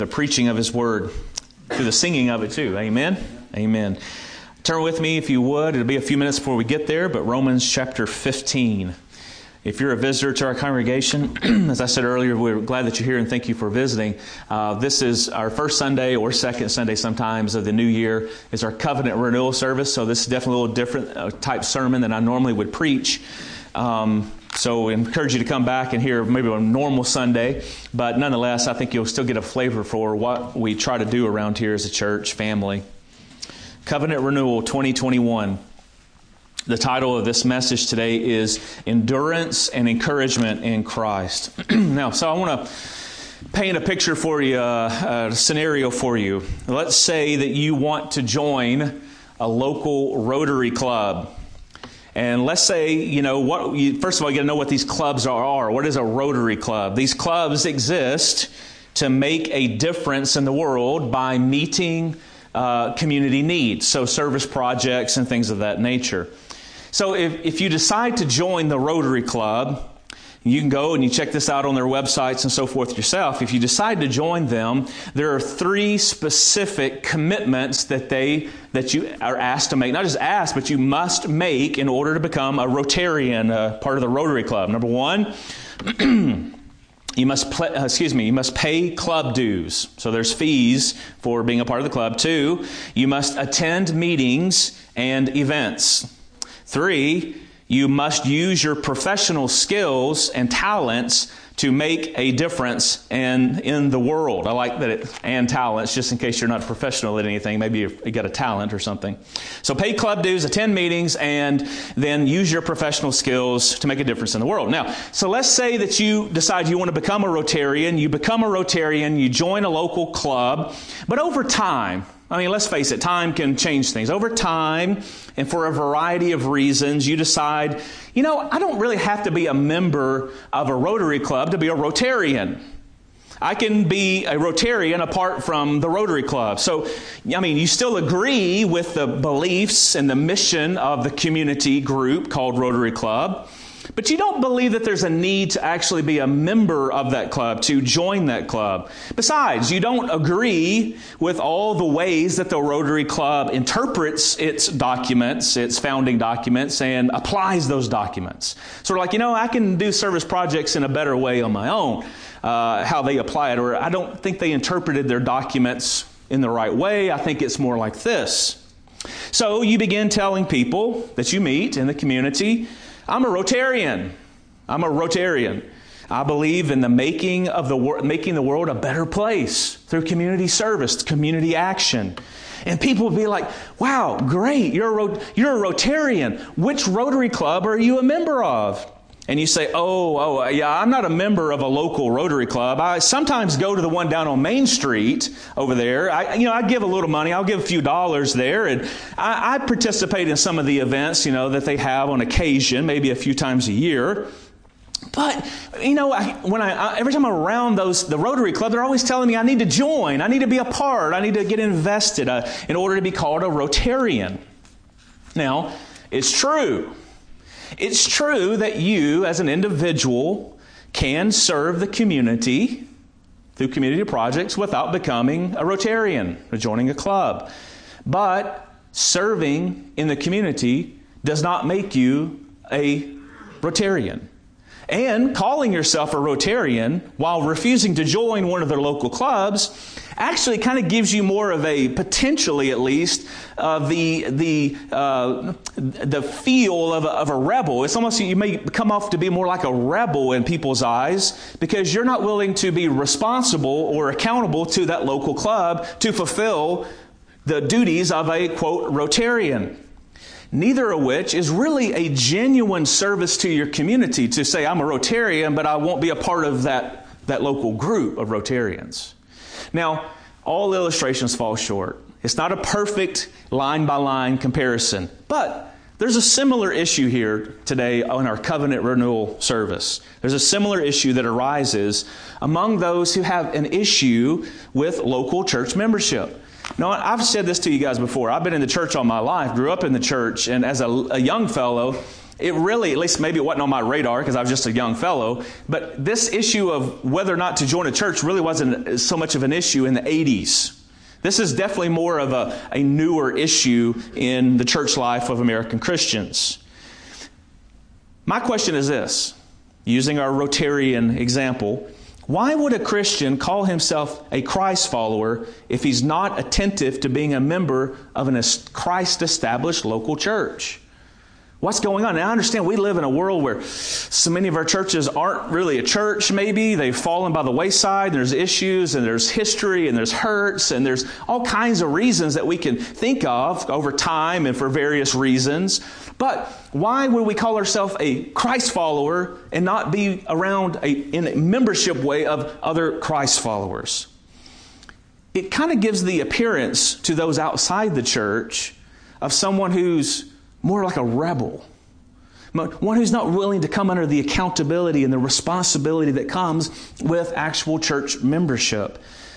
the preaching of His Word, through the singing of it too. Amen? Amen. Turn with me if you would. It'll be a few minutes before we get there, but Romans chapter 15. If you're a visitor to our congregation, as I said earlier, we're glad that you're here and thank you for visiting. This is our first Sunday or second Sunday sometimes of the new year. It's our covenant renewal service, so this is definitely a little different type sermon than I normally would preach. So I encourage you to come back and hear maybe a normal Sunday, but nonetheless, I think you'll still get a flavor for what we try to do around here as a church family. Covenant Renewal 2021. The title of this message today is Endurance and Encouragement in Christ. Now, so I want to paint a picture for you, a scenario for you. Let's say that you want to join a local Rotary Club. And let's say, first of all, you got to know what these clubs are. What is a Rotary Club? These clubs exist to make a difference in the world by meeting community needs, so service projects and things of that nature. So if you decide to join the Rotary Club, you can go and you check this out on their websites and so forth yourself. If you decide to join them, there are 3 specific commitments that you are asked to make. Not just asked, but you must make in order to become a Rotarian, part of the Rotary Club. Number 1, you must pay club dues. So there's fees for being a part of the club. 2, you must attend meetings and events. 3, you must use your professional skills and talents to make a difference in the world. I like that and talents, just in case you're not a professional at anything. Maybe you got a talent or something. So pay club dues, attend meetings, and then use your professional skills to make a difference in the world. Now, so let's say that you decide you want to become a Rotarian. You become a Rotarian, you join a local club, but over time, let's face it, time can change things. Over time, and for a variety of reasons, you decide, I don't really have to be a member of a Rotary Club to be a Rotarian. I can be a Rotarian apart from the Rotary Club. So, you still agree with the beliefs and the mission of the community group called Rotary Club, but you don't believe that there's a need to actually be a member of that club, to join that club. Besides, you don't agree with all the ways that the Rotary Club interprets its documents, its founding documents, and applies those documents. Sort of like, I can do service projects in a better way on my own, how they apply it, or I don't think they interpreted their documents in the right way. I think it's more like this. So you begin telling people that you meet in the community, I'm a Rotarian. I'm a Rotarian. I believe in the making the world a better place through community service, community action. And people will be like, wow, great, you're a Rotarian. Which Rotary Club are you a member of? And you say, yeah, I'm not a member of a local Rotary Club. I sometimes go to the one down on Main Street over there. I give a little money. I'll give a few dollars there. And I participate in some of the events, that they have on occasion, maybe a few times a year. But, every time I'm around the Rotary Club, they're always telling me I need to join. I need to be a part. I need to get invested in order to be called a Rotarian. Now, it's true. It's true that you, as an individual, can serve the community through community projects without becoming a Rotarian or joining a club. But serving in the community does not make you a Rotarian. And calling yourself a Rotarian while refusing to join one of their local clubs actually kind of gives you more of a, potentially at least, the feel of a rebel. It's almost, you may come off to be more like a rebel in people's eyes because you're not willing to be responsible or accountable to that local club to fulfill the duties of a, quote, Rotarian. Neither of which is really a genuine service to your community to say, I'm a Rotarian, but I won't be a part of that local group of Rotarians. Now, all illustrations fall short. It's not a perfect line-by-line comparison, but there's a similar issue here today on our covenant renewal service. There's a similar issue that arises among those who have an issue with local church membership. Now, I've said this to you guys before. I've been in the church all my life, grew up in the church, and as a young fellow, it really, at least maybe it wasn't on my radar because I was just a young fellow, but this issue of whether or not to join a church really wasn't so much of an issue in the 80s. This is definitely more of a newer issue in the church life of American Christians. My question is this, using our Rotarian example, why would a Christian call himself a Christ follower if he's not attentive to being a member of a Christ-established local church? What's going on? Now, I understand we live in a world where so many of our churches aren't really a church, maybe. They've fallen by the wayside. There's issues, and there's history, and there's hurts, and there's all kinds of reasons that we can think of over time and for various reasons. But why would we call ourselves a Christ follower and not be around in a membership way of other Christ followers? It kind of gives the appearance to those outside the church of someone who's more like a rebel. One who's not willing to come under the accountability and the responsibility that comes with actual church membership.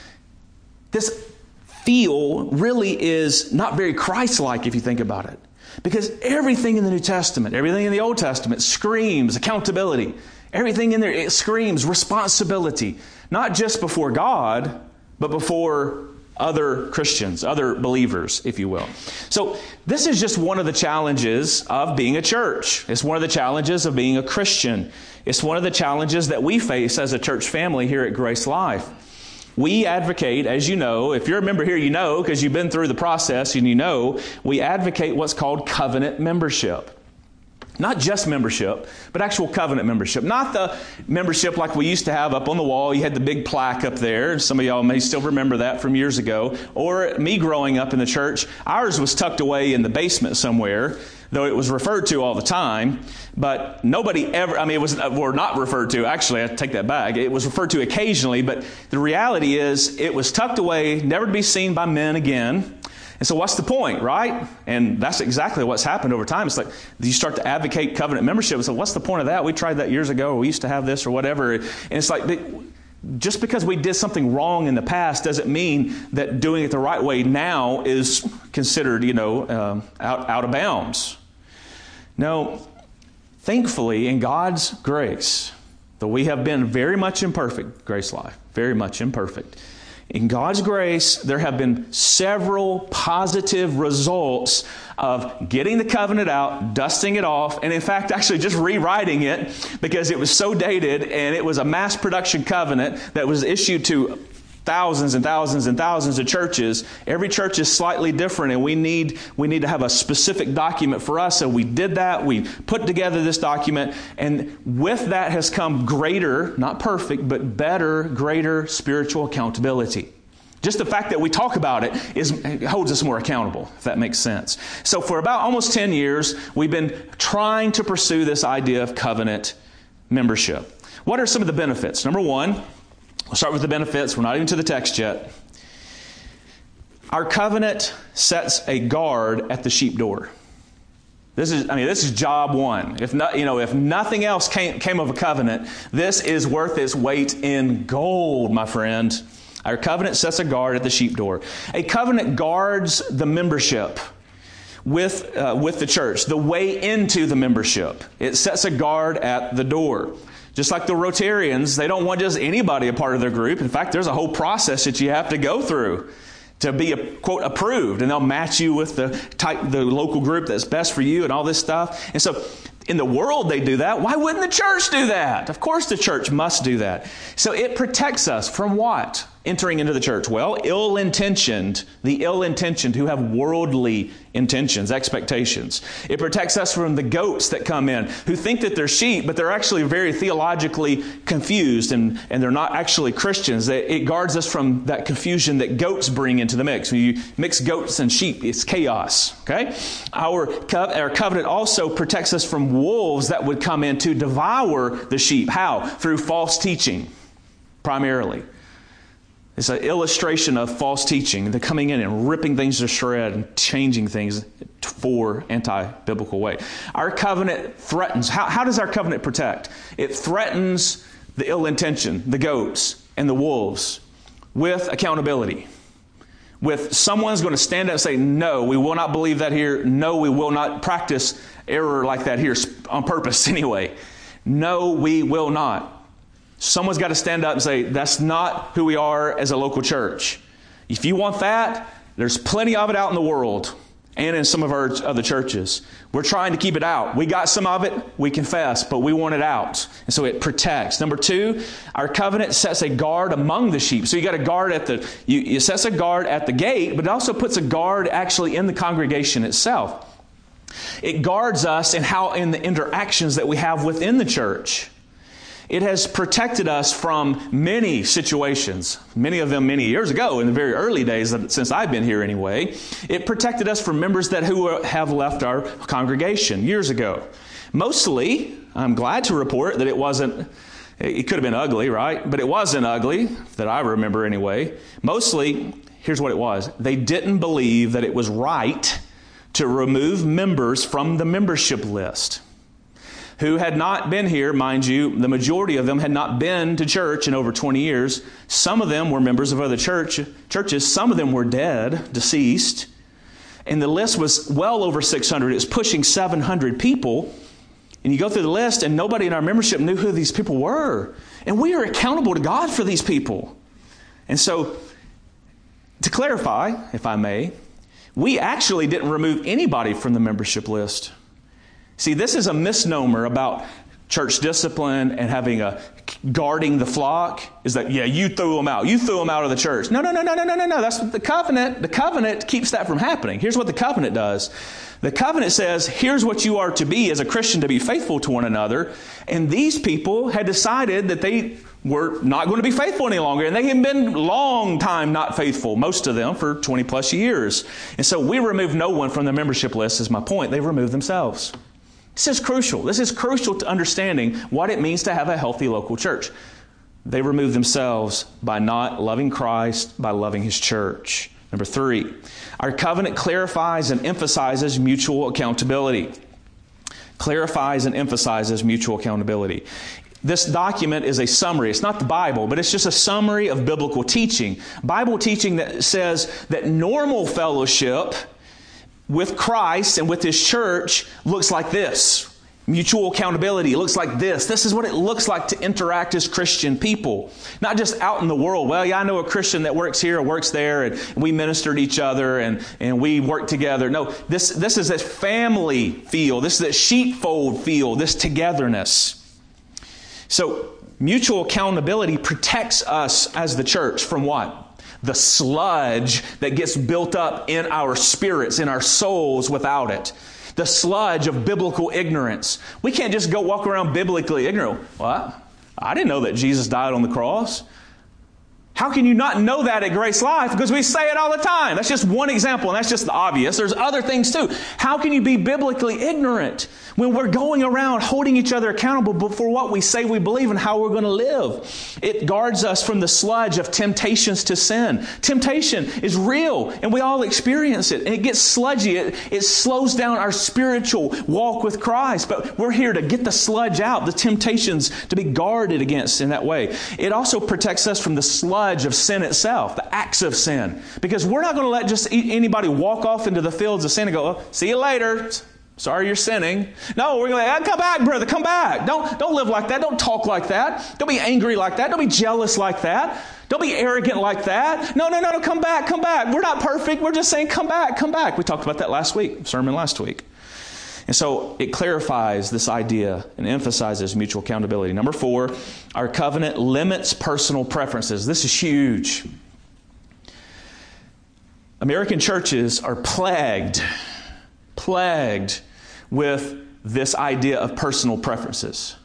This feel really is not very Christ-like if you think about it. Because everything in the New Testament, everything in the Old Testament screams accountability. Everything in there, it screams responsibility. Not just before God, but before other Christians, other believers, if you will. So this is just one of the challenges of being a church. It's one of the challenges of being a Christian. It's one of the challenges that we face as a church family here at Grace Life. We advocate, as you know, if you're a member here, you know, because you've been through the process and you know, we advocate what's called covenant membership. Not just membership, but actual covenant membership. Not the membership like we used to have up on the wall. You had the big plaque up there. Some of y'all may still remember that from years ago. Or me growing up in the church, ours was tucked away in the basement somewhere, though it was referred to all the time. But nobody ever, it was, or not referred to, actually, I take that back. It was referred to occasionally, but the reality is it was tucked away, never to be seen by men again. And so what's the point, right? And that's exactly what's happened over time. It's like you start to advocate covenant membership. So what's the point of that? We tried that years ago, or we used to have this or whatever. And it's like just because we did something wrong in the past doesn't mean that doing it the right way now is considered, out of bounds. No, thankfully, in God's grace, though we have been very much imperfect, Grace Life, very much imperfect, in God's grace, there have been several positive results of getting the covenant out, dusting it off, and in fact, actually just rewriting it because it was so dated and it was a mass production covenant that was issued to thousands and thousands and thousands of churches. Every church is slightly different, and we need to have a specific document for us. So we did that. We put together this document, and with that has come greater, not perfect, but better, greater spiritual accountability. Just the fact that we talk about it holds us more accountable, if that makes sense. So for about almost 10 years, we've been trying to pursue this idea of covenant membership. What are some of the benefits? Number one, we'll start with the benefits. We're not even to the text yet. Our covenant sets a guard at the sheep door. This is job one. If nothing else came of a covenant, this is worth its weight in gold, my friend. Our covenant sets a guard at the sheep door. A covenant guards the membership with the church, the way into the membership. It sets a guard at the door. Just like the Rotarians, they don't want just anybody a part of their group. In fact, there's a whole process that you have to go through to be, quote, approved. And they'll match you with the local group that's best for you and all this stuff. And so in the world they do that. Why wouldn't the church do that? Of course the church must do that. So it protects us from what? Entering into the church. Well, the ill-intentioned who have worldly intentions, expectations. It protects us from the goats that come in who think that they're sheep, but they're actually very theologically confused and they're not actually Christians. It guards us from that confusion that goats bring into the mix. When you mix goats and sheep, it's chaos. Okay? Our covenant also protects us from wolves that would come in to devour the sheep. How? Through false teaching, primarily. It's an illustration of false teaching. They're coming in and ripping things to shred and changing things for anti-biblical way. Our covenant threatens. How does our covenant protect? It threatens the ill-intentioned, the goats and the wolves, with accountability. with someone's going to stand up and say, no, we will not believe that here. No, we will not practice error like that here on purpose anyway. No, we will not. Someone's got to stand up and say, that's not who we are as a local church. If you want that, there's plenty of it out in the world and in some of our other churches. We're trying to keep it out. We got some of it, we confess, but we want it out. And so it protects. Number 2, our covenant sets a guard among the sheep. So you got a guard it sets a guard at the gate, but it also puts a guard actually in the congregation itself. It guards us in the interactions that we have within the church. It has protected us from many situations, many of them many years ago, in the very early days, since I've been here anyway. It protected us from members who have left our congregation years ago. Mostly, I'm glad to report that it could have been ugly, right? But it wasn't ugly, that I remember anyway. Mostly, here's what it was. They didn't believe that it was right to remove members from the membership list who had not been here. Mind you, the majority of them had not been to church in over 20 years. Some of them were members of other churches. Some of them were dead, deceased. And the list was well over 600. It was pushing 700 people. And you go through the list and nobody in our membership knew who these people were. And we are accountable to God for these people. And so, to clarify, if I may, we actually didn't remove anybody from the membership list. See, this is a misnomer about church discipline and guarding the flock, is that, you threw them out. You threw them out of the church. No. That's what the covenant keeps that from happening. Here's what the covenant does. The covenant says, here's what you are to be as a Christian, to be faithful to one another. And these people had decided that they were not going to be faithful any longer. And they had been long time not faithful, most of them for 20 plus years. And so we removed no one from the membership list, is my point. They removed themselves. This is crucial. This is crucial to understanding what it means to have a healthy local church. They remove themselves by not loving Christ, by loving His church. Number 3, our covenant clarifies and emphasizes mutual accountability. Clarifies and emphasizes mutual accountability. This document is a summary. It's not the Bible, but it's just a summary of biblical teaching. Bible teaching that says that normal fellowship with Christ and with His church looks like this. Mutual accountability. It looks like this. This is what it looks like to interact as Christian people. Not just out in the world. Well, I know a Christian that works here or works there, and we minister to each other and we work together. No, this is a family feel. This is a sheepfold feel. This togetherness. So, mutual accountability protects us as the church from what? The sludge that gets built up in our spirits, in our souls without it. The sludge of biblical ignorance. We can't just go walk around biblically ignorant. Well, I didn't know that Jesus died on the cross. How can you not know that at Grace Life? Because we say it all the time. That's just one example, and that's just the obvious. There's other things too. How can you be biblically ignorant when we're going around holding each other accountable for what we say we believe and how we're going to live? It guards us from the sludge of temptations to sin. Temptation is real, and we all experience it. And it gets sludgy. It slows down our spiritual walk with Christ. But we're here to get the sludge out, the temptations to be guarded against in that way. It also protects us from the sludge of sin itself, the acts of sin. Because we're not going to let just anybody walk off into the fields of sin and go, see you later. Sorry you're sinning. No, we're going to come back, brother, come back. Don't live like that. Don't talk like that. Don't be angry like that. Don't be jealous like that. Don't be arrogant like that. No, come back. We're not perfect. We're just saying come back. We talked about that last week, sermon last week. And so it clarifies this idea and emphasizes mutual accountability. Number 4, our covenant limits personal preferences. This is huge. American churches are plagued with this idea of personal preferences.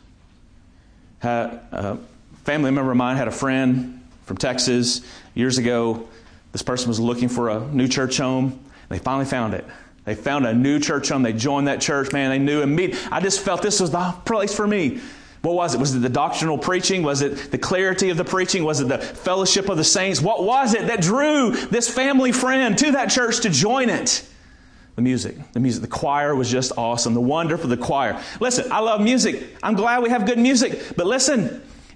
A family member of mine had a friend from Texas years ago. This person was looking for a new church home. They finally found it. They found a new church home. They joined that church. Man, they knew immediately. I just felt this was the place for me. What was it? Was it the doctrinal preaching? Was it the clarity of the preaching? Was it the fellowship of the saints? What was it that drew this family friend to that church to join it? The music. The choir was just awesome. The wonder for the choir. Listen, I love music. I'm glad we have good music. But listen,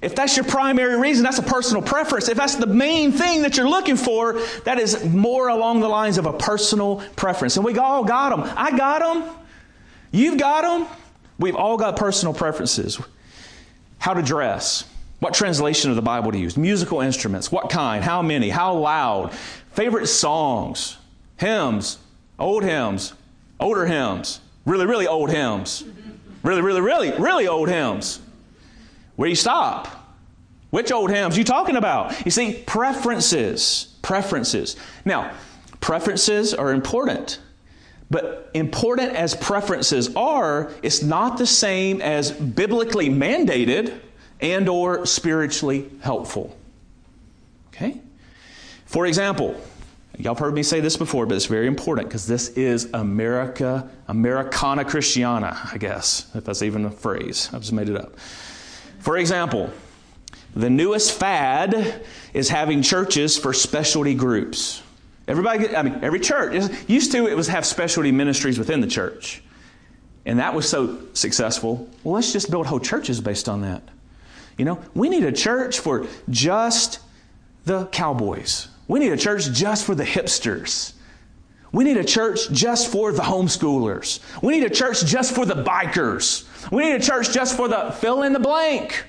If that's your primary reason, that's a personal preference. If that's the main thing that you're looking for, that is more along the lines of a personal preference. And we all got them. I got them. You've got them. We've all got personal preferences. How to dress. What translation of the Bible to use. Musical instruments. What kind? How many? How loud? Favorite songs. Hymns. Old hymns. Older hymns. Really, really old hymns. Really, really, really, really old hymns. Where do you stop? Which old hymns are you talking about? You see, preferences. Preferences. Now, preferences are important. But important as preferences are, it's not the same as biblically mandated and or spiritually helpful. Okay? For example, y'all have heard me say this before, but it's very important because this is Americana Christiana, I guess, if that's even a phrase. I've just made it up. For example, the newest fad is having churches for specialty groups. Every church, used to it was have specialty ministries within the church. And that was so successful. Well, let's just build whole churches based on that. You know, we need a church for just the cowboys. We need a church just for the hipsters. We need a church just for the homeschoolers. We need a church just for the bikers. We need a church just for the fill in the blank.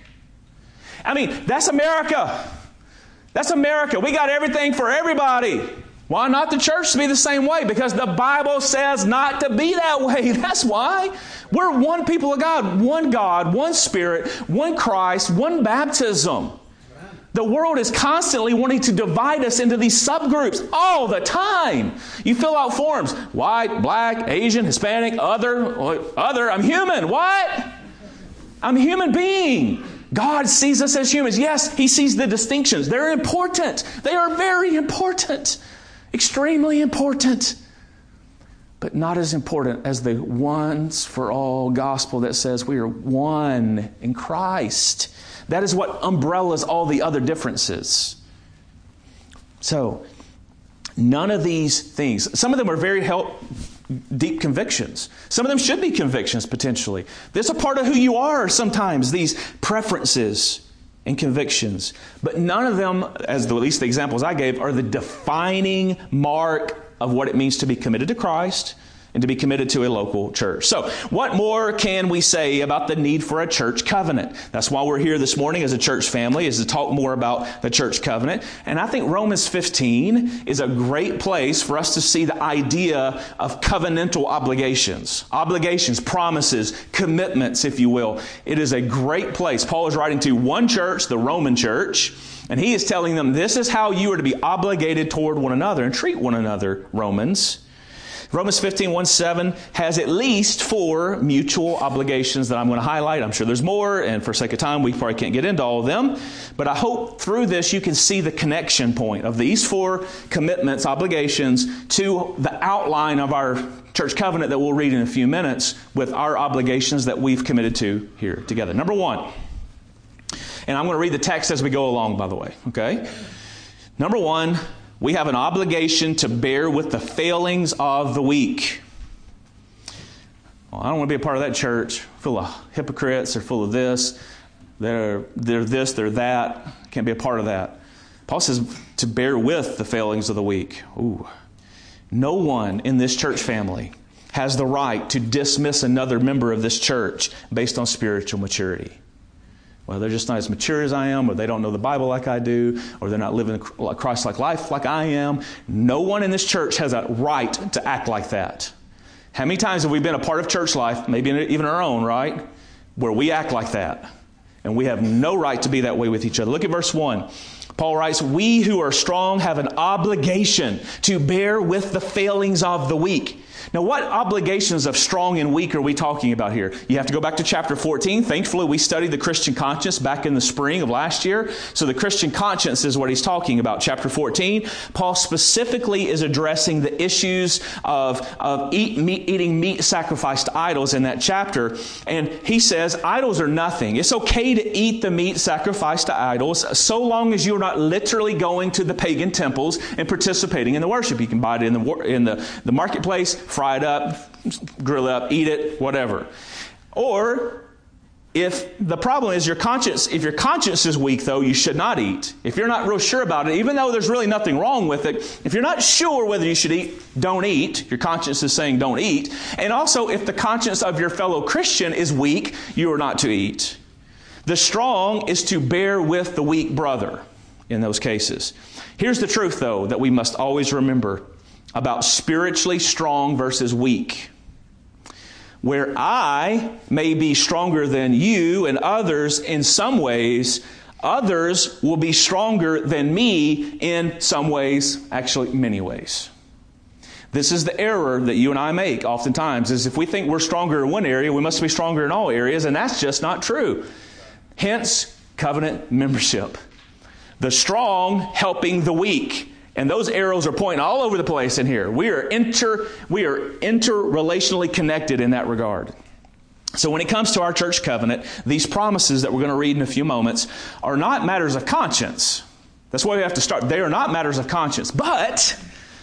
I mean, that's America. That's America. We got everything for everybody. Why not the church to be the same way? Because the Bible says not to be that way. That's why. We're one people of God, one Spirit, one Christ, one baptism. The world is constantly wanting to divide us into these subgroups all the time. You fill out forms. White, black, Asian, Hispanic, other. I'm human. What? I'm a human being. God sees us as humans. Yes, He sees the distinctions. They're important. They are very important. Extremely important. But not as important as the once for all gospel that says we are one in Christ. That is what umbrellas all the other differences. So, none of these things, some of them are very deep convictions. Some of them should be convictions, potentially. There's a part of who you are sometimes, these preferences and convictions. But none of them, as at least the examples I gave, are the defining mark of what it means to be committed to Christ and to be committed to a local church. So, what more can we say about the need for a church covenant? That's why we're here this morning as a church family, is to talk more about the church covenant. And I think Romans 15 is a great place for us to see the idea of covenantal obligations. Obligations, promises, commitments, if you will. It is a great place. Paul is writing to one church, the Roman church, and he is telling them this is how you are to be obligated toward one another and treat one another, Romans. Romans 15:1-7 has at least 4 mutual obligations that I'm going to highlight. I'm sure there's more, and for sake of time, we probably can't get into all of them. But I hope through this you can see the connection point of these 4 commitments, obligations, to the outline of our church covenant that we'll read in a few minutes with our obligations that we've committed to here together. Number 1, and I'm going to read the text as we go along, by the way, okay? Number 1, we have an obligation to bear with the failings of the weak. Well, I don't want to be a part of that church full of hypocrites or full of this. They're this, they're that. Can't be a part of that. Paul says to bear with the failings of the weak. Ooh. No one in this church family has the right to dismiss another member of this church based on spiritual maturity. Well, they're just not as mature as I am, or they don't know the Bible like I do, or they're not living a Christ-like life like I am. No one in this church has a right to act like that. How many times have we been a part of church life, maybe even our own, right, where we act like that? And we have no right to be that way with each other. Look at verse 1. Paul writes, we who are strong have an obligation to bear with the failings of the weak. Now, what obligations of strong and weak are we talking about here? You have to go back to chapter 14. Thankfully, we studied the Christian conscience back in the spring of last year. So the Christian conscience is what he's talking about. Chapter 14, Paul specifically is addressing the issues of eating meat sacrificed to idols in that chapter. And he says idols are nothing. It's okay to eat the meat sacrificed to idols so long as you're not literally going to the pagan temples and participating in the worship. You can buy it in the marketplace, fry it up, grill it up, eat it, whatever. Or If the problem is if your conscience is weak, though, you should not eat. If you're not real sure about it, even though there's really nothing wrong with it, if you're not sure whether you should eat, don't eat. Your conscience is saying don't eat. And also, if the conscience of your fellow Christian is weak, you are not to eat. The strong is to bear with the weak brother in those cases. Here's the truth, though, that we must always remember about spiritually strong versus weak. Where I may be stronger than you and others in some ways, others will be stronger than me in some ways, actually many ways. This is the error that you and I make oftentimes, is if we think we're stronger in one area, we must be stronger in all areas, and that's just not true. Hence, covenant membership. The strong helping the weak. And those arrows are pointing all over the place in here. We are interrelationally connected in that regard. So when it comes to our church covenant, these promises that we're going to read in a few moments are not matters of conscience. That's why we have to start. They are not matters of conscience. But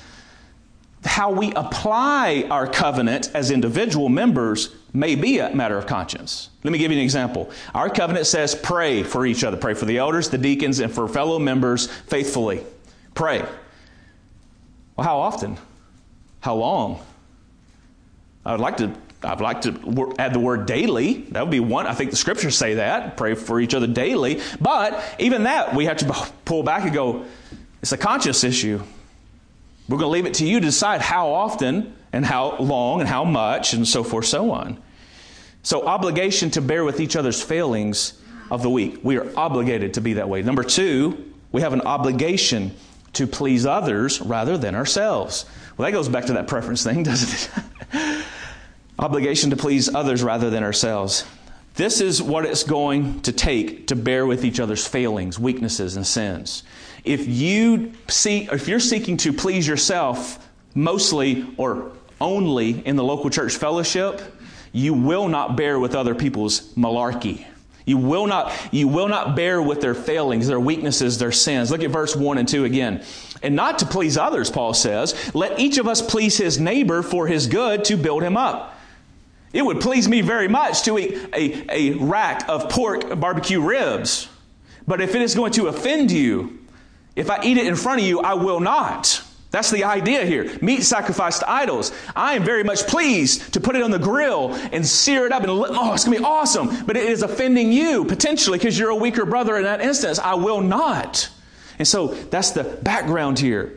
how we apply our covenant as individual members may be a matter of conscience. Let me give you an example. Our covenant says pray for each other. Pray for the elders, the deacons, and for fellow members faithfully. Pray. Well, how often? How long? I'd like to add the word daily. That would be one. I think the scriptures say that. Pray for each other daily. But even that, we have to pull back and go, it's a conscience issue. We're going to leave it to you to decide how often and how long and how much and so forth, so on. So obligation to bear with each other's failings of the weak. We are obligated to be that way. Number 2, we have an obligation to please others rather than ourselves. Well, that goes back to that preference thing, doesn't it? Obligation to please others rather than ourselves. This is what it's going to take to bear with each other's failings, weaknesses, and sins. If you're seeking to please yourself mostly or only in the local church fellowship, you will not bear with other people's malarkey. You will not bear with their failings, their weaknesses, their sins. Look at verse 1 and 2 again. And not to please others, Paul says, let each of us please his neighbor for his good to build him up. It would please me very much to eat a rack of pork barbecue ribs. But if it is going to offend you, if I eat it in front of you, I will not. That's the idea here. Meat sacrificed to idols. I am very much pleased to put it on the grill and sear it up. And it's going to be awesome. But it is offending you, potentially, because you're a weaker brother in that instance. I will not. And so that's the background here.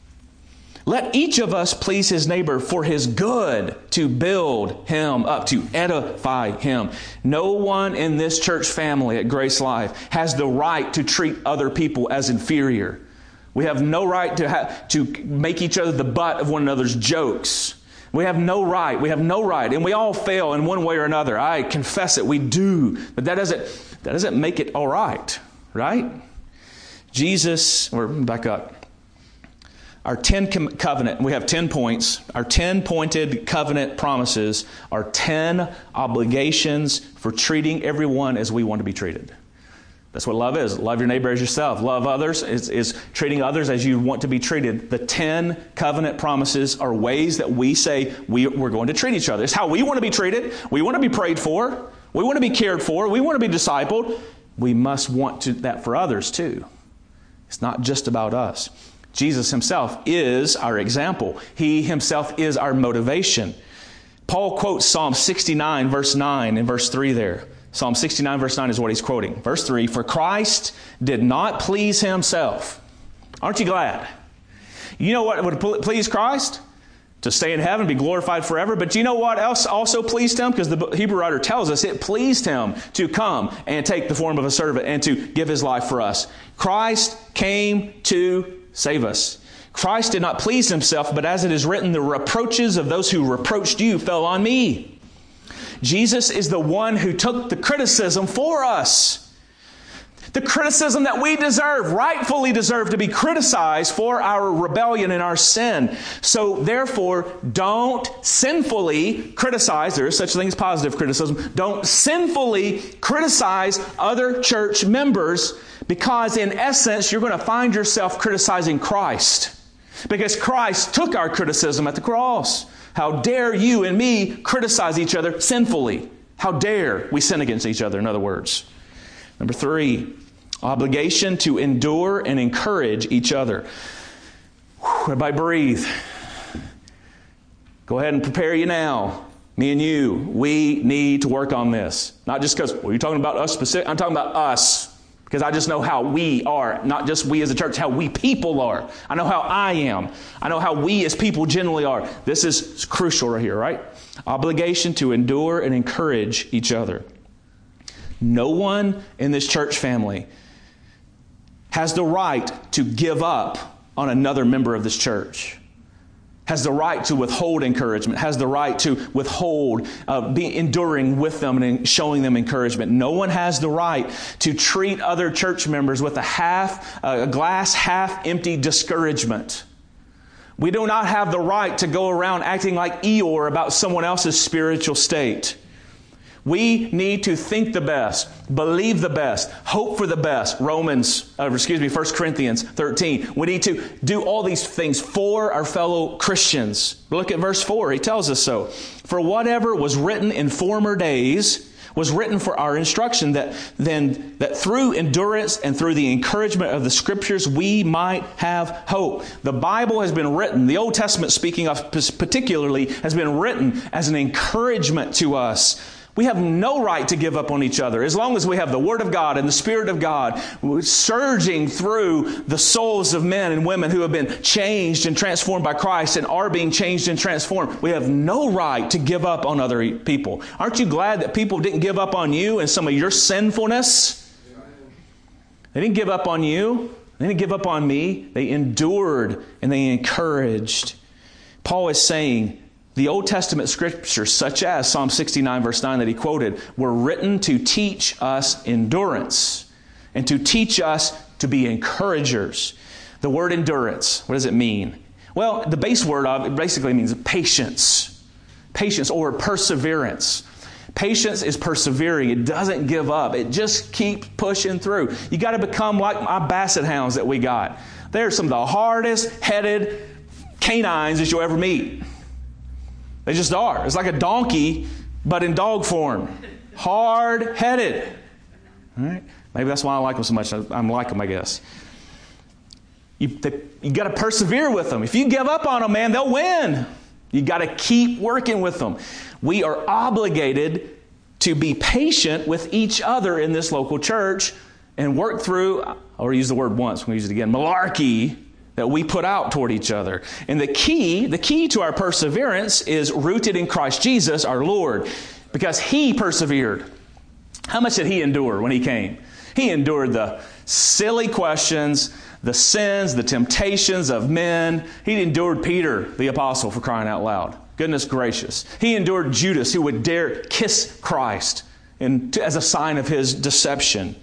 Let each of us please his neighbor for his good, to build him up, to edify him. No one in this church family at Grace Life has the right to treat other people as inferior. We have no right to make each other the butt of one another's jokes. We have no right. And we all fail in one way or another. I confess it. We do. But that doesn't make it all right. Right? Back up. Our 10 covenant, we have 10 points. Our 10 pointed covenant promises are 10 obligations for treating everyone as we want to be treated. That's what love is. Love your neighbor as yourself. Love others is treating others as you want to be treated. The 10 covenant promises are ways that we say we're going to treat each other. It's how we want to be treated. We want to be prayed for. We want to be cared for. We want to be discipled. We must want that for others too. It's not just about us. Jesus himself is our example. He himself is our motivation. Paul quotes Psalm 69 verse 9 and verse 3 there. Psalm 69 verse 9 is what he's quoting. Verse 3, for Christ did not please himself. Aren't you glad? You know what would please Christ? To stay in heaven, be glorified forever. But you know what else also pleased him? Because the Hebrew writer tells us it pleased him to come and take the form of a servant and to give his life for us. Christ came to save us. Christ did not please himself, but as it is written, the reproaches of those who reproached you fell on me. Jesus is the one who took the criticism for us. The criticism that we rightfully deserve to be criticized for our rebellion and our sin. So therefore, don't sinfully criticize. There is such a thing as positive criticism. Don't sinfully criticize other church members, because in essence, you're going to find yourself criticizing Christ. Because Christ took our criticism at the cross. How dare you and me criticize each other sinfully? How dare we sin against each other, in other words. Number 3, obligation to endure and encourage each other. Everybody breathe. Go ahead and prepare you now. Me and you, we need to work on this. Not just because, well, you're talking about us specific. I'm talking about us. Because I just know how we are. Not just we as a church, how we people are. I know how I am. I know how we as people generally are. This is crucial right here, right? Obligation to endure and encourage each other. No one in this church family has the right to give up on another member of this church. Has the right to withhold encouragement, has the right to withhold be enduring with them and showing them encouragement. No one has the right to treat other church members with a glass half empty discouragement. We do not have the right to go around acting like Eeyore about someone else's spiritual state. We need to think the best, believe the best, hope for the best. 1 Corinthians 13. We need to do all these things for our fellow Christians. Look at verse 4. He tells us so. For whatever was written in former days was written for our instruction, that through endurance and through the encouragement of the Scriptures we might have hope. The Bible has been written, the Old Testament speaking of particularly, has been written as an encouragement to us. We have no right to give up on each other as long as we have the Word of God and the Spirit of God surging through the souls of men and women who have been changed and transformed by Christ and are being changed and transformed. We have no right to give up on other people. Aren't you glad that people didn't give up on you and some of your sinfulness? They didn't give up on you. They didn't give up on me. They endured and they encouraged. Paul is saying, the Old Testament scriptures, such as Psalm 69, verse 9 that he quoted, were written to teach us endurance and to teach us to be encouragers. The word endurance, what does it mean? Well, the base word of it basically means patience. Patience or perseverance. Patience is persevering. It doesn't give up. It just keeps pushing through. You got to become like my basset hounds that we got. They're some of the hardest-headed canines that you'll ever meet. They just are. It's like a donkey, but in dog form. Hard-headed. All right? Maybe that's why I like them so much. I'm like them, I guess. You got to persevere with them. If you give up on them, man, they'll win. You got to keep working with them. We are obligated to be patient with each other in this local church and work through, I already used the word once, we're going to use it again, malarkey, that we put out toward each other. And the key to our perseverance is rooted in Christ Jesus, our Lord, because He persevered. How much did He endure when He came? He endured the silly questions, the sins, the temptations of men. He endured Peter, the apostle, for crying out loud. Goodness gracious. He endured Judas, who would dare kiss Christ as a sign of his deception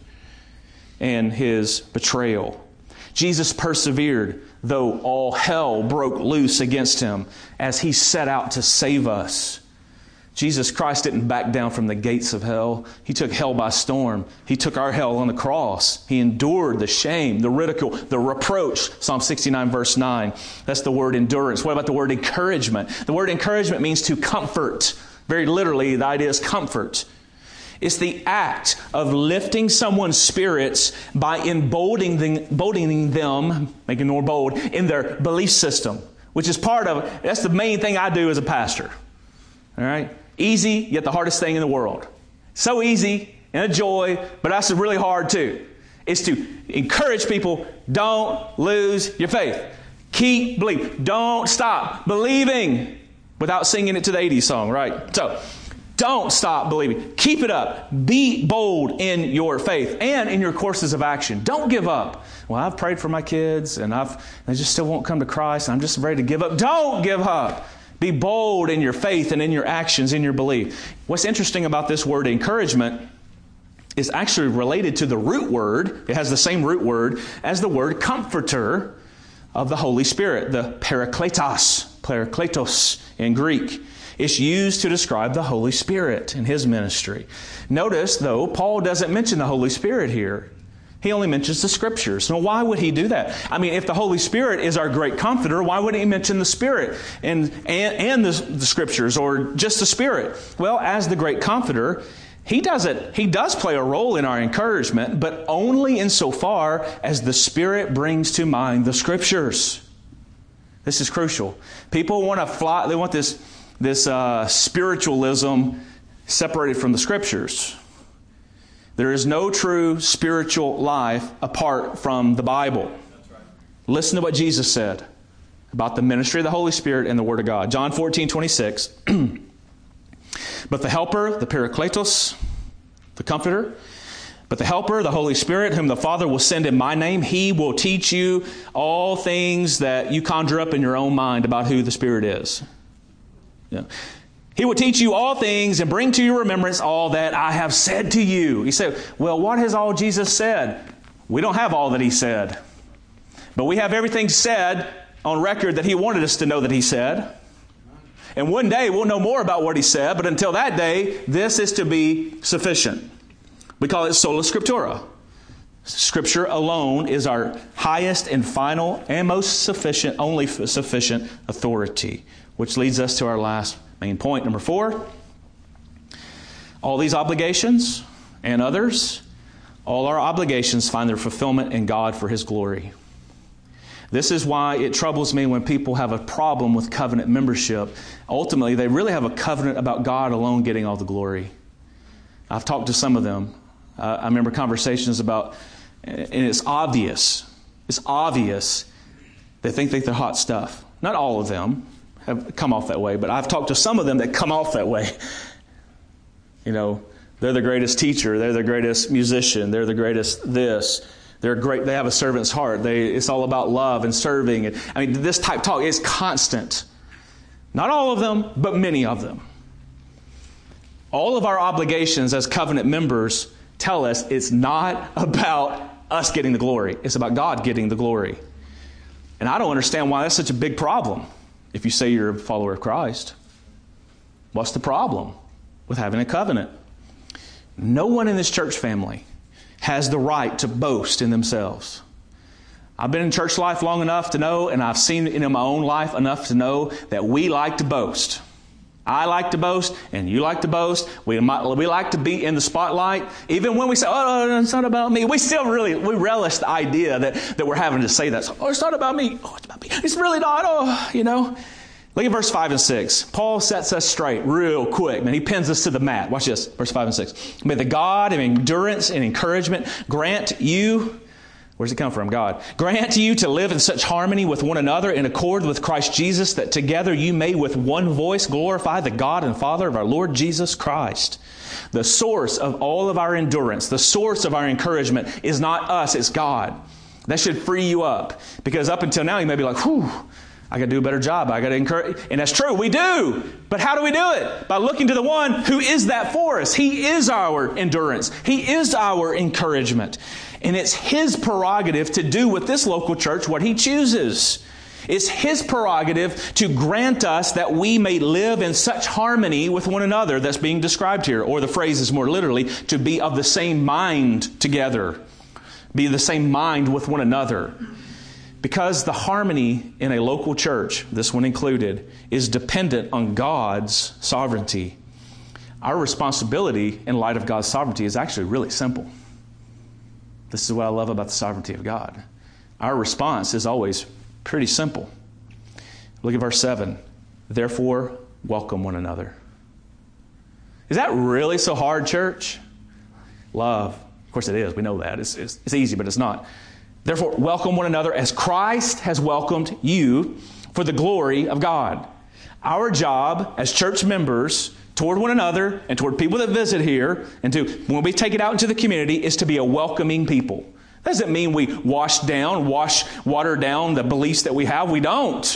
and his betrayal. Jesus persevered, though all hell broke loose against Him as He set out to save us. Jesus Christ didn't back down from the gates of hell. He took hell by storm. He took our hell on the cross. He endured the shame, the ridicule, the reproach. Psalm 69, verse 9. That's the word endurance. What about the word encouragement? The word encouragement means to comfort. Very literally, the idea is comfort. It's the act of lifting someone's spirits by emboldening them, making them more bold, in their belief system, which is that's the main thing I do as a pastor. All right? Easy, yet the hardest thing in the world. So easy and a joy, but that's really hard too. It's to encourage people, don't lose your faith. Keep believing. Don't stop believing without singing it to the 80s song, right? So, don't stop believing. Keep it up. Be bold in your faith and in your courses of action. Don't give up. Well, I've prayed for my kids and they just still won't come to Christ. I'm just ready to give up. Don't give up. Be bold in your faith and in your actions, in your belief. What's interesting about this word encouragement is actually related to the root word. It has the same root word as the word comforter of the Holy Spirit, the parakletos in Greek. It's used to describe the Holy Spirit and His ministry. Notice, though, Paul doesn't mention the Holy Spirit here. He only mentions the Scriptures. Now, why would he do that? I mean, if the Holy Spirit is our great comforter, why wouldn't he mention the Spirit and the Scriptures, or just the Spirit? Well, as the great comforter, he does play a role in our encouragement, but only insofar as the Spirit brings to mind the Scriptures. This is crucial. People want to fly. They want this spiritualism separated from the Scriptures. There is no true spiritual life apart from the Bible. That's right. Listen to what Jesus said about the ministry of the Holy Spirit and the Word of God. John 14:26. But the Helper, the Parakletos, the Comforter, but the Helper, the Holy Spirit, whom the Father will send in my name, He will teach you all things that you conjure up in your own mind about who the Spirit is. Yeah. He will teach you all things and bring to your remembrance all that I have said to you. You say, well, what has all Jesus said? We don't have all that He said. But we have everything said on record that He wanted us to know that He said. And one day we'll know more about what He said, but until that day, this is to be sufficient. We call it sola scriptura. Scripture alone is our highest and final and most sufficient, only sufficient authority. Which leads us to our last main point, number 4. All these obligations and others, all our obligations find their fulfillment in God for His glory. This is why it troubles me when people have a problem with covenant membership. Ultimately, they really have a covenant about God alone getting all the glory. I've talked to some of them. I remember conversations about, and it's obvious they think they're hot stuff. Not all of them have come off that way, but I've talked to some of them that come off that way. You know, they're the greatest teacher, they're the greatest musician, they're the greatest this. They're great. They have a servant's heart. It's all about love and serving. I mean, this type of talk is constant. Not all of them, but many of them. All of our obligations as covenant members tell us it's not about us getting the glory. It's about God getting the glory. And I don't understand why that's such a big problem. If you say you're a follower of Christ, what's the problem with having a covenant? No one in this church family has the right to boast in themselves. I've been in church life long enough to know, and I've seen it in my own life enough to know that we like to boast. I like to boast, and you like to boast. We like to be in the spotlight. Even when we say, oh, it's not about me, we relish the idea that we're having to say that. So, it's not about me. Oh, it's about me. It's really not. Look at verse 5 and 6. Paul sets us straight real quick. Man, he pins us to the mat. Watch this, verse 5 and 6. May the God of endurance and encouragement grant you, where's it come from? God. Grant you to live in such harmony with one another in accord with Christ Jesus, that together you may with one voice glorify the God and Father of our Lord Jesus Christ. The source of all of our endurance, the source of our encouragement is not us, it's God. That should free you up. Because up until now you may be like, whew, I got to do a better job. I got to encourage. And that's true. We do. But how do we do it? By looking to the one who is that for us. He is our endurance. He is our encouragement. And it's His prerogative to do with this local church what He chooses. It's His prerogative to grant us that we may live in such harmony with one another that's being described here. Or the phrase is more literally, to be of the same mind together. Be the same mind with one another. Because the harmony in a local church, this one included, is dependent on God's sovereignty. Our responsibility in light of God's sovereignty is actually really simple. This is what I love about the sovereignty of God. Our response is always pretty simple. Look at verse 7. Therefore, welcome one another. Is that really so hard, church? Love. Of course it is. We know that. It's easy, but it's not. Therefore, welcome one another as Christ has welcomed you for the glory of God. Our job as church members toward one another and toward people that visit here and when we take it out into the community is to be a welcoming people. That doesn't mean we water down the beliefs that we have. We don't.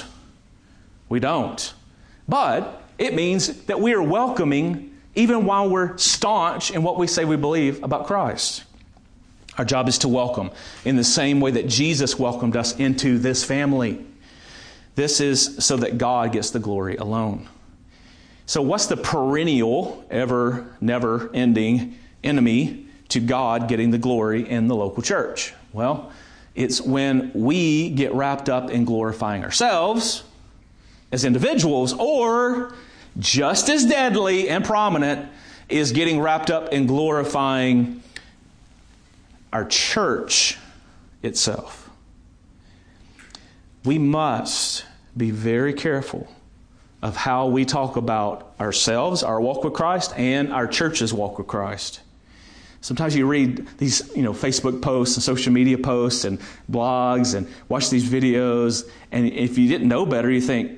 But it means that we are welcoming even while we're staunch in what we say we believe about Christ. Our job is to welcome in the same way that Jesus welcomed us into this family. This is so that God gets the glory alone. So what's the perennial, ever, never-ending enemy to God getting the glory in the local church? Well, it's when we get wrapped up in glorifying ourselves as individuals, or just as deadly and prominent is getting wrapped up in glorifying our church itself. We must be very careful of how we talk about ourselves, our walk with Christ, and our church's walk with Christ. Sometimes you read these, Facebook posts and social media posts and blogs and watch these videos, and if you didn't know better, you think,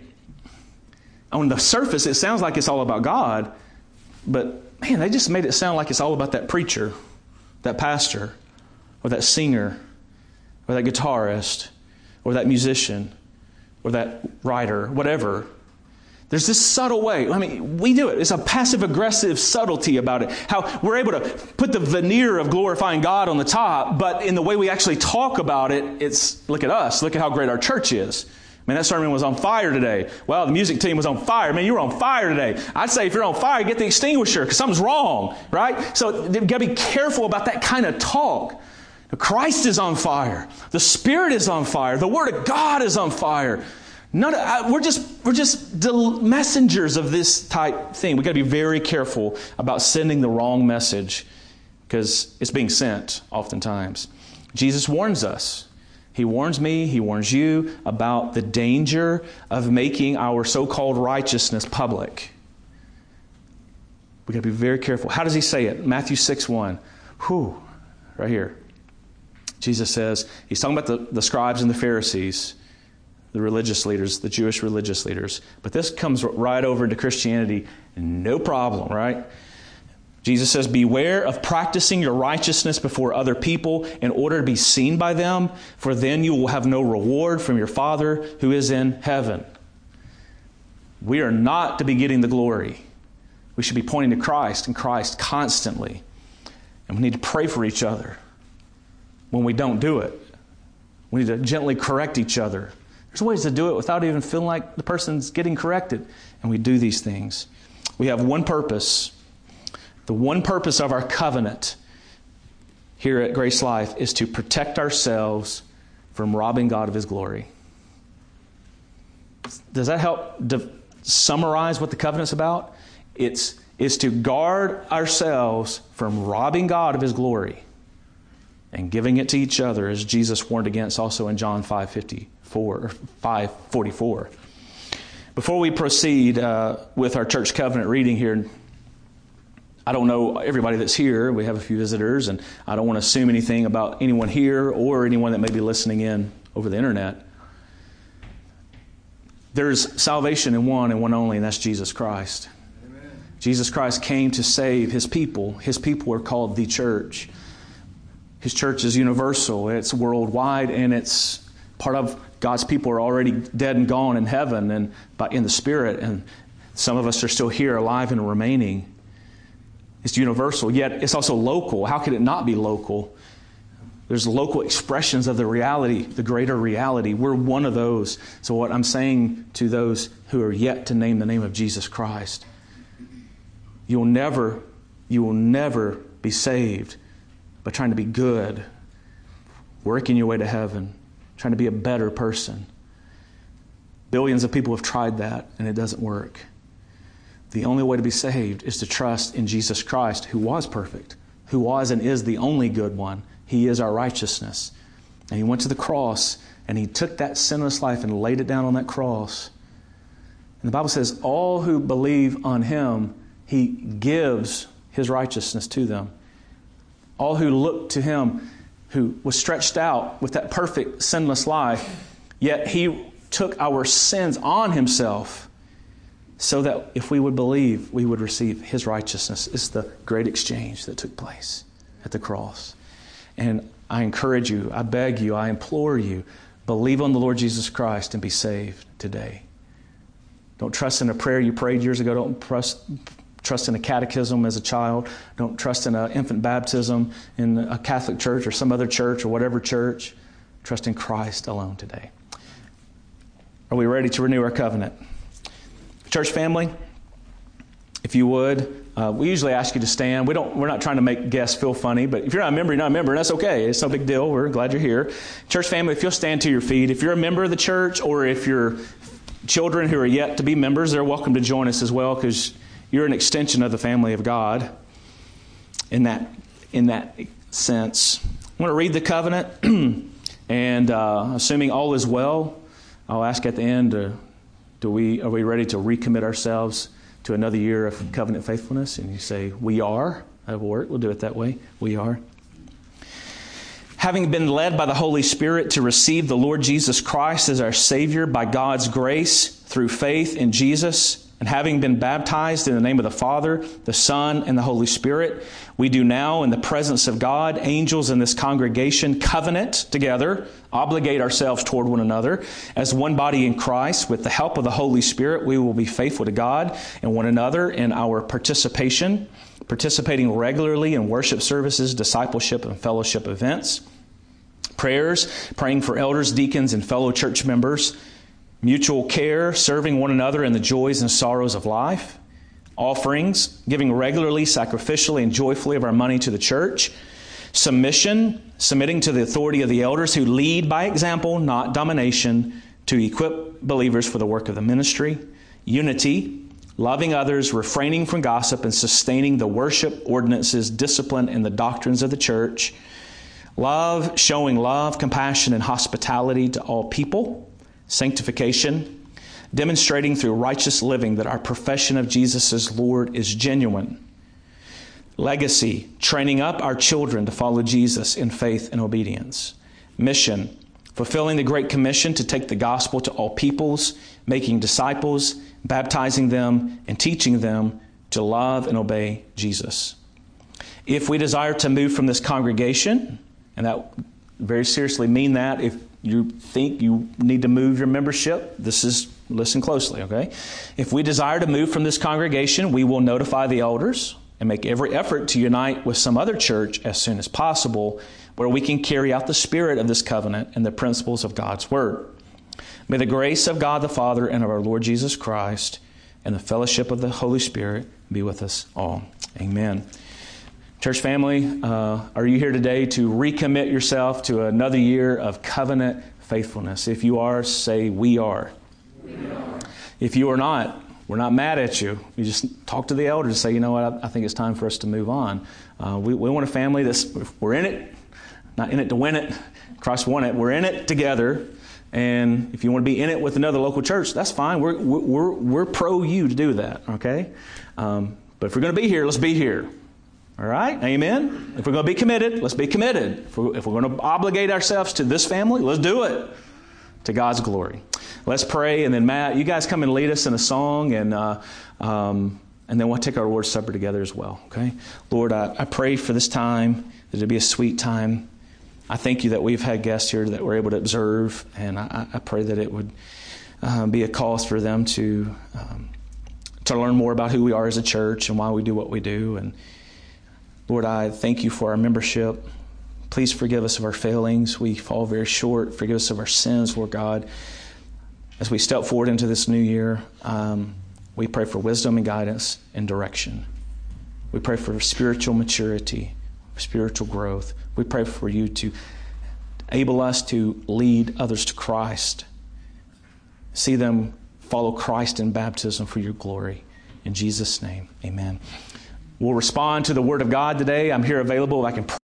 on the surface, it sounds like it's all about God, but man, they just made it sound like it's all about that preacher, that pastor, or that singer, or that guitarist, or that musician, or that writer, whatever. There's this subtle way. We do it. It's a passive-aggressive subtlety about it. How we're able to put the veneer of glorifying God on the top, but in the way we actually talk about it, it's, look at us. Look at how great our church is. Man, that sermon was on fire today. Well, the music team was on fire. Man, you were on fire today. I'd say if you're on fire, get the extinguisher because something's wrong, right? So you've got to be careful about that kind of talk. Christ is on fire. The Spirit is on fire. The Word of God is on fire. We're just the messengers of this type thing. We've got to be very careful about sending the wrong message because it's being sent oftentimes. Jesus warns us. He warns me, he warns you about the danger of making our so-called righteousness public. We've got to be very careful. How does he say it? Matthew 6:1. Right here. Jesus says, he's talking about the scribes and the Pharisees, the religious leaders, the Jewish religious leaders. But this comes right over into Christianity. No problem, right? Jesus says, beware of practicing your righteousness before other people in order to be seen by them, for then you will have no reward from your Father who is in heaven. We are not to be getting the glory. We should be pointing to Christ and Christ constantly. And we need to pray for each other when we don't do it. We need to gently correct each other. There's ways to do it without even feeling like the person's getting corrected. And we do these things. We have one purpose. The one purpose of our covenant here at Grace Life is to protect ourselves from robbing God of His glory. Does that help summarize what the covenant's about? It's to guard ourselves from robbing God of His glory and giving it to each other, as Jesus warned against also in John 5:44. Before we proceed with our church covenant reading here, I don't know everybody that's here. We have a few visitors, and I don't want to assume anything about anyone here or anyone that may be listening in over the internet. There's salvation in one and one only, and that's Jesus Christ. Amen. Jesus Christ came to save His people. His people are called the church. His church is universal. It's worldwide, and it's part of God's people are already dead and gone in heaven and in the Spirit, and some of us are still here alive and remaining. It's universal, yet it's also local. How could it not be local? There's local expressions of the reality, the greater reality. We're one of those. So what I'm saying to those who are yet to name the name of Jesus Christ, you will never be saved by trying to be good, working your way to heaven, trying to be a better person. Billions of people have tried that, and it doesn't work. The only way to be saved is to trust in Jesus Christ, who was perfect, who was and is the only good one. He is our righteousness. And He went to the cross, and He took that sinless life and laid it down on that cross. And the Bible says, all who believe on Him, He gives His righteousness to them. All who look to Him, who was stretched out with that perfect sinless life, yet He took our sins on Himself, so that if we would believe, we would receive His righteousness. It's the great exchange that took place at the cross. And I encourage you, I beg you, I implore you, believe on the Lord Jesus Christ and be saved today. Don't trust in a prayer you prayed years ago. Don't trust in a catechism as a child. Don't trust in an infant baptism in a Catholic church or some other church or whatever church. Trust in Christ alone today. Are we ready to renew our covenant? Church family, if you would, we usually ask you to stand. We're not trying to make guests feel funny, but if you're not a member, you're not a member, and that's okay. It's no big deal. We're glad you're here. Church family, if you'll stand to your feet, if you're a member of the church, or if you're children who are yet to be members, they're welcome to join us as well, because you're an extension of the family of God in that sense. I want to read the covenant, and assuming all is well, I'll ask at the end, are we ready to recommit ourselves to another year of covenant faithfulness? And you say, we are. That will work. We'll do it that way. We are. Having been led by the Holy Spirit to receive the Lord Jesus Christ as our Savior by God's grace through faith in Jesus, and having been baptized in the name of the Father, the Son, and the Holy Spirit, we do now, in the presence of God, angels in this congregation, covenant together, obligate ourselves toward one another as one body in Christ. With the help of the Holy Spirit, we will be faithful to God and one another in our participating regularly in worship services, discipleship, and fellowship events, praying for elders, deacons, and fellow church members, mutual care, serving one another in the joys and sorrows of life, offerings, giving regularly, sacrificially, and joyfully of our money to the church, submitting to the authority of the elders who lead by example, not domination, to equip believers for the work of the ministry, unity, loving others, refraining from gossip, and sustaining the worship, ordinances, discipline, and the doctrines of the church, love, showing love, compassion, and hospitality to all people, sanctification, demonstrating through righteous living that our profession of Jesus as Lord is genuine. Legacy, training up our children to follow Jesus in faith and obedience. Mission, fulfilling the Great Commission to take the gospel to all peoples, making disciples, baptizing them, and teaching them to love and obey Jesus. If we desire to move from this congregation, and that very seriously mean that, if you think you need to move your membership, listen closely, okay? If we desire to move from this congregation, we will notify the elders and make every effort to unite with some other church as soon as possible, where we can carry out the spirit of this covenant and the principles of God's Word. May the grace of God the Father and of our Lord Jesus Christ and the fellowship of the Holy Spirit be with us all. Amen. Church family, are you here today to recommit yourself to another year of covenant faithfulness? If you are, say, we are. We are. If you are not, we're not mad at you. You just talk to the elders and say, you know what, I think it's time for us to move on. We want a family we're in it, not in it to win it. Christ won it. We're in it together. And if you want to be in it with another local church, that's fine. We're pro you to do that, okay? But if we're going to be here, let's be here. All right? Amen? If we're going to be committed, let's be committed. If we're going to obligate ourselves to this family, let's do it to God's glory. Let's pray, and then Matt, you guys come and lead us in a song, and then we'll take our Lord's Supper together as well, okay? Lord, I pray for this time, that it'll be a sweet time. I thank you that we've had guests here that we're able to observe, and I pray that it would be a cause for them to learn more about who we are as a church and why we do what we do. And Lord, I thank you for our membership. Please forgive us of our failings. We fall very short. Forgive us of our sins, Lord God. As we step forward into this new year, we pray for wisdom and guidance and direction. We pray for spiritual maturity, spiritual growth. We pray for you to enable us to lead others to Christ. See them follow Christ in baptism for your glory. In Jesus' name, amen. We'll respond to the Word of God today. I'm here available. I can pray.